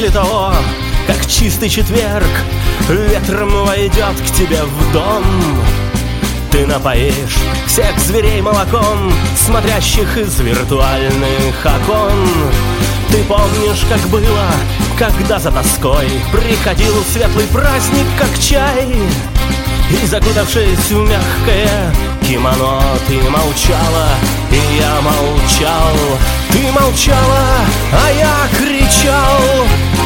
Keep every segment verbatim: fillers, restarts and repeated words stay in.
после того, как чистый четверг ветром войдет к тебе в дом, ты напоишь всех зверей молоком, смотрящих из виртуальных окон. Ты помнишь, как было, когда за тоской приходил светлый праздник, как чай, и, закутавшись в мягкое кимоно, ты молчала, и я молчал. Ты молчала, а я кричал.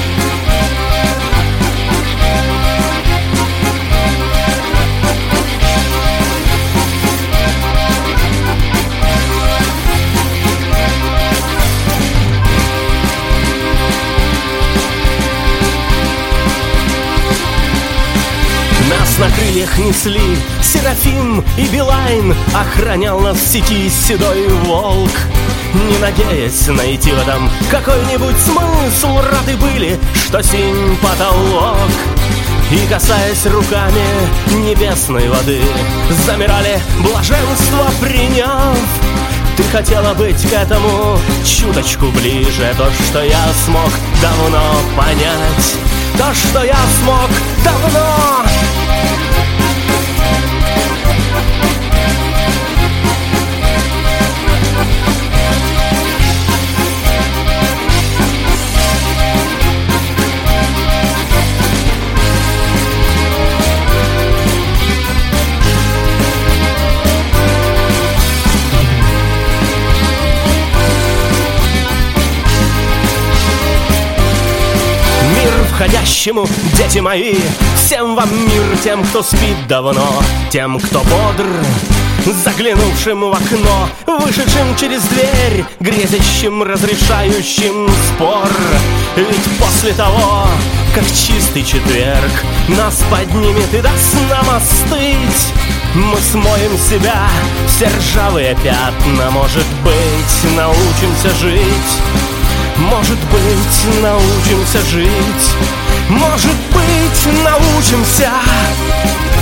Нас на крыльях несли Серафим и Билайн, охранял нас в сети седой волк. Не надеясь найти в этом какой-нибудь смысл, рады были, что синь потолок. И, касаясь руками небесной воды, замирали, блаженство приняв. Ты хотела быть к этому чуточку ближе, то, что я смог давно понять, то, что я смог давно. Входящему, дети мои, всем вам мир, тем, кто спит давно, тем, кто бодр, заглянувшим в окно, вышедшим через дверь, грезящим, разрешающим спор. Ведь после того, как чистый четверг нас поднимет и даст нам остыть, мы смоем себя все ржавые пятна, может быть, научимся жить. Может быть, научимся жить. Может быть, научимся.